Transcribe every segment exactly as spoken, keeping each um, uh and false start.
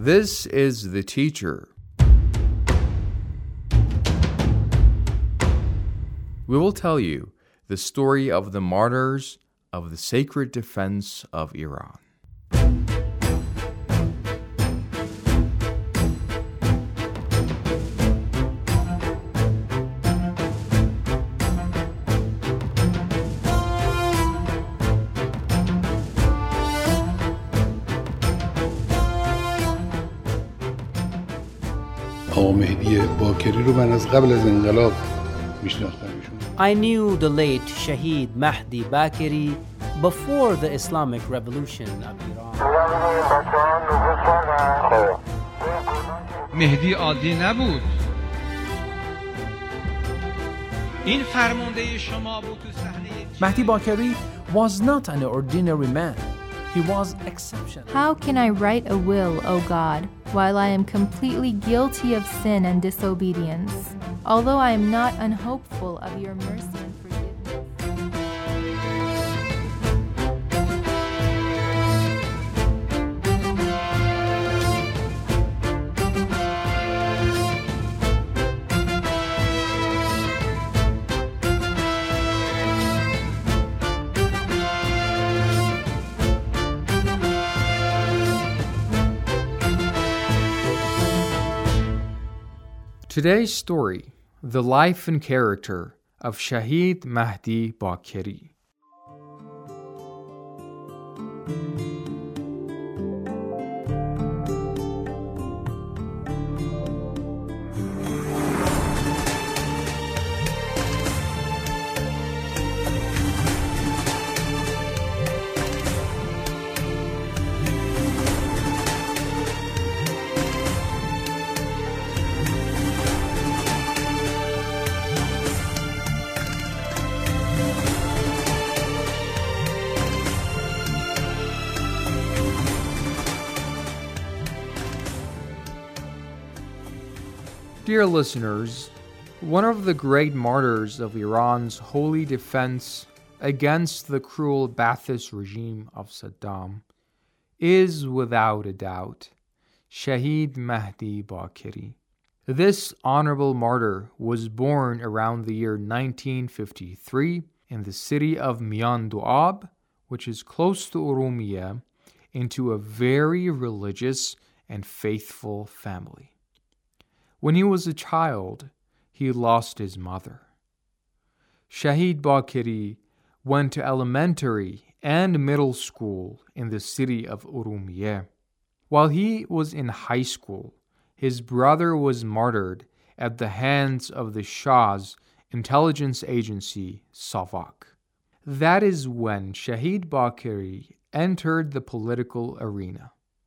This is the teacher. We will tell you the story of the martyrs of the sacred defense of Iran. آقا مهدی باکری رو من از قبل از انقلاب میشناختم. I knew the late Shahid Mahdi Bakeri before the Islamic Revolution of Iran. مهدی عادی نبود. این فرمانده شما بود تو صحنه. Mahdi Bakeri was not an ordinary man. He was exceptional. How can I write a will, O God, while I am completely guilty of sin and disobedience, although I am not unhopeful of your mercy and forgiveness? Today's story, the life and character of Shahid Mahdi Bakeri. Dear listeners, one of the great martyrs of Iran's holy defense against the cruel Ba'athist regime of Saddam is, without a doubt, Shahid Mahdi Bakeri. This honorable martyr was born around the year nineteen fifty-three in the city of Mian Duab, which is close to Urumiyeh, into a very religious and faithful family. When he was a child, he lost his mother. Shahid Bakeri went to elementary and middle school in the city of Urumiyeh. While he was in high school, his brother was martyred at the hands of the Shah's intelligence agency, Savak. That is when Shahid Bakeri entered the political arena.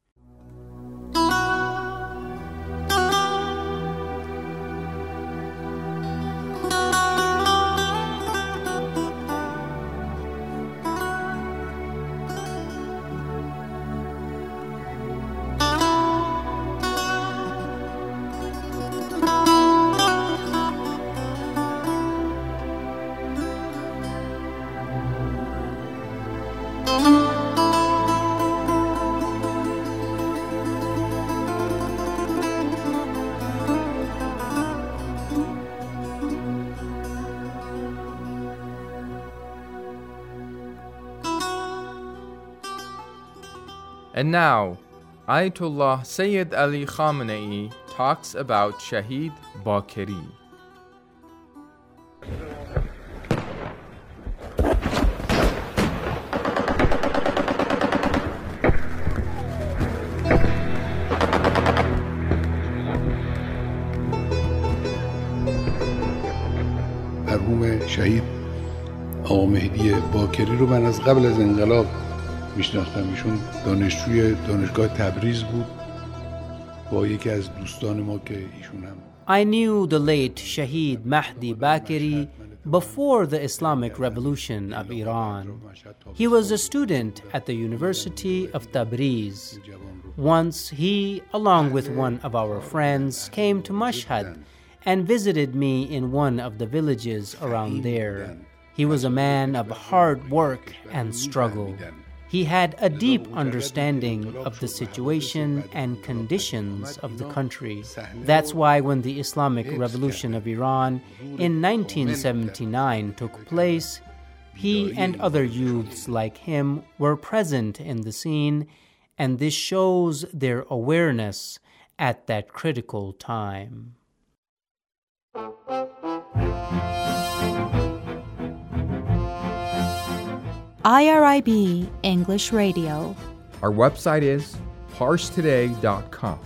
And now, Ayatollah Sayyid Ali Khamenei talks about Shahid Bakeri. مرحوم شهید آقا مهدی باکری رو من از قبل از انقلاب میشناختم. ایشون دانشجوی دانشگاه تبریز بود با یکی از دوستان ما که ایشون هم I knew the late Shahid Mahdi Bakeri before the Islamic Revolution of Iran. He was a student at the University of Tabriz. Once he, along with one of our friends, came to Mashhad and visited me in one of the villages around there. He was a man of hard work and struggle. He had a deep understanding of the situation and conditions of the country. That's why when the Islamic Revolution of Iran in nineteen seventy-nine took place, he and other youths like him were present in the scene, and this shows their awareness at that critical time. I R I B English Radio. Our website is pars today dot com.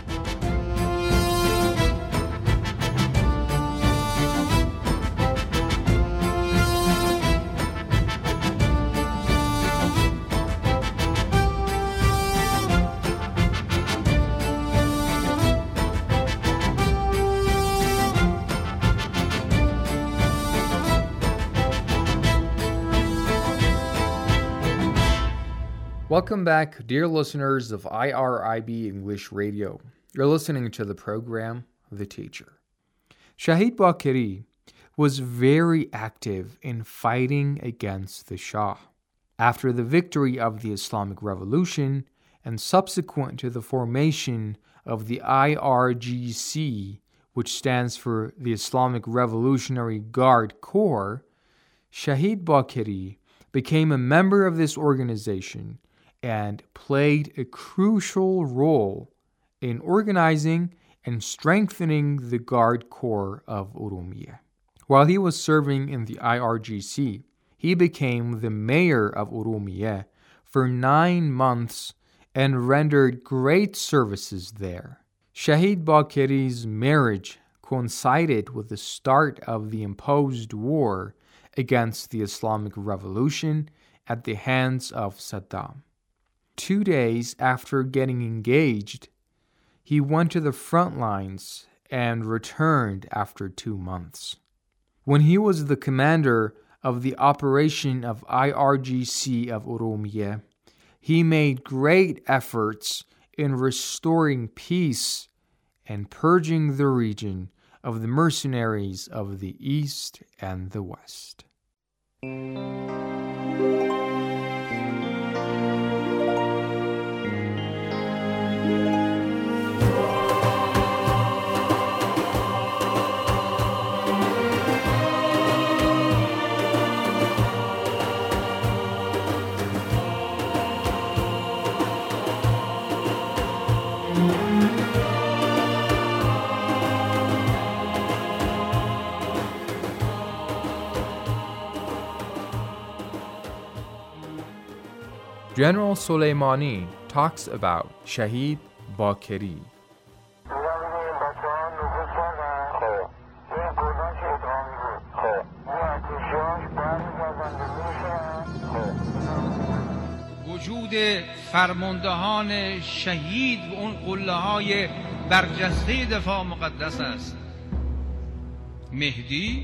Welcome back, dear listeners of I R I B English Radio. You're listening to the program, The Teacher. Shahid Bakeri was very active in fighting against the Shah. After the victory of the Islamic Revolution and subsequent to the formation of the I R G C, which stands for the Islamic Revolutionary Guard Corps, Shahid Bakeri became a member of this organization and played a crucial role in organizing and strengthening the Guard Corps of Urumiyeh. While he was serving in the I R G C, he became the mayor of Urumiyeh for nine months and rendered great services there. Shahid Bakeri's marriage coincided with the start of the imposed war against the Islamic Revolution at the hands of Saddam. Two days after getting engaged, he went to the front lines and returned after two months. When he was the commander of the operation of I R G C of Urumiyeh, he made great efforts in restoring peace and purging the region of the mercenaries of the East and the West. General Soleimani talks about Shahid Bakeri. وجود فرماندهان شهید و اون قله‌های برجسته دفاع مقدس است. مهدی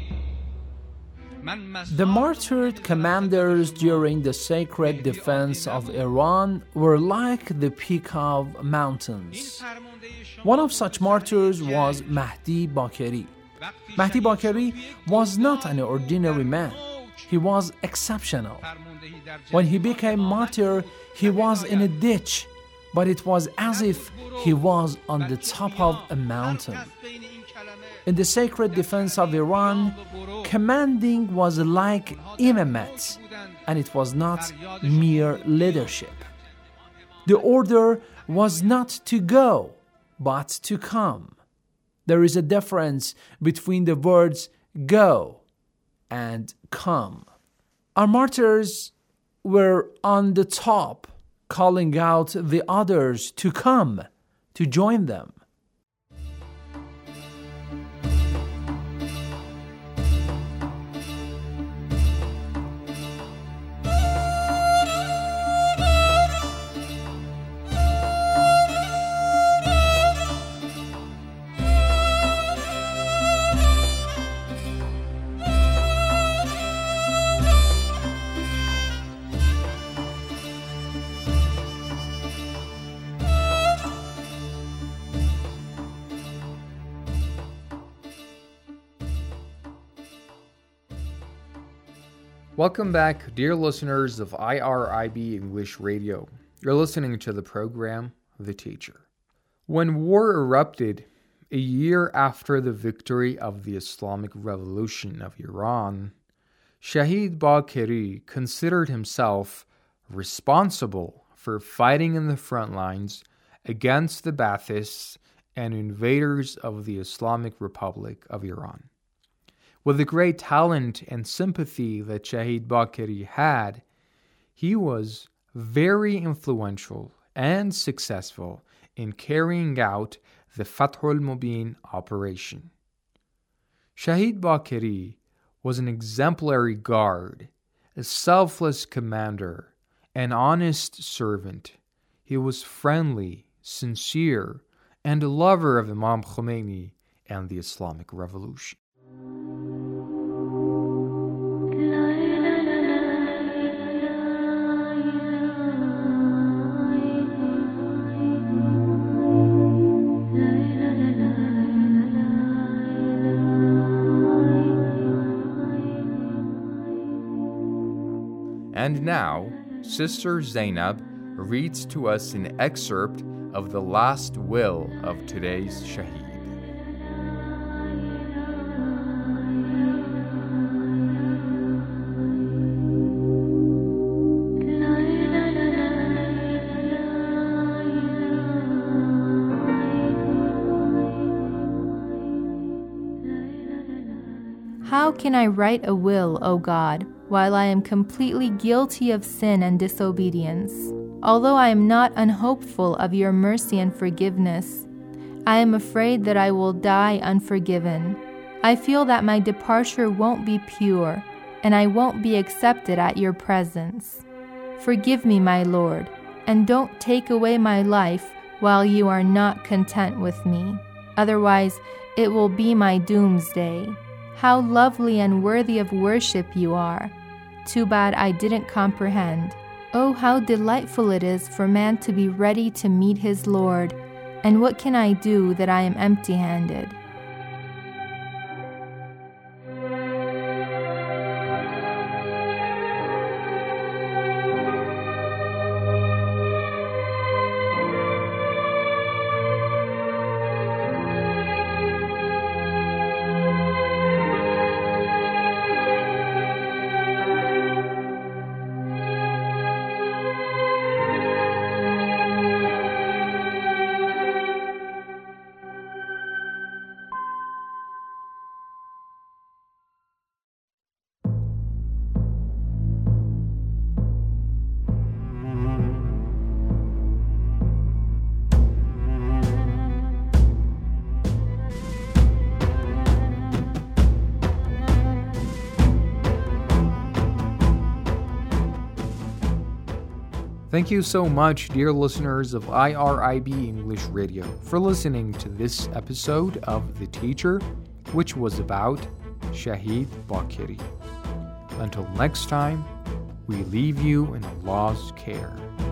The martyred commanders during the sacred defense of Iran were like the peak of mountains. One of such martyrs was Mahdi Bakeri. Mahdi Bakeri was not an ordinary man. He was exceptional. When he became martyr, he was in a ditch, but it was as if he was on the top of a mountain. In the sacred defense of Iran, commanding was like imamat, and it was not mere leadership. The order was not to go, but to come. There is a difference between the words go and come. Our martyrs were on the top, calling out the others to come, to join them. Welcome back, dear listeners of I R I B English Radio. You're listening to the program, The Teacher. When war erupted a year after the victory of the Islamic Revolution of Iran, Shahid Baqeri considered himself responsible for fighting in the front lines against the Baathists and invaders of the Islamic Republic of Iran. With the great talent and sympathy that Shahid Baqeri had, he was very influential and successful in carrying out the Fathul Mubin operation. Shahid Baqeri was an exemplary guard, a selfless commander, an honest servant. He was friendly, sincere, and a lover of Imam Khomeini and the Islamic Revolution. And now, Sister Zainab reads to us an excerpt of the last will of today's Shaheed. How can I write a will, O God, while I am completely guilty of sin and disobedience? Although I am not unhopeful of your mercy and forgiveness, I am afraid that I will die unforgiven. I feel that my departure won't be pure, and I won't be accepted at your presence. Forgive me, my Lord, and don't take away my life while you are not content with me. Otherwise, it will be my doomsday. How lovely and worthy of worship you are. Too bad I didn't comprehend. Oh, how delightful it is for man to be ready to meet his Lord. And what can I do that I am empty-handed? Thank you so much, dear listeners of I R I B English Radio, for listening to this episode of The Teacher, which was about Shahid Baqeri. Until next time, we leave you in Allah's care.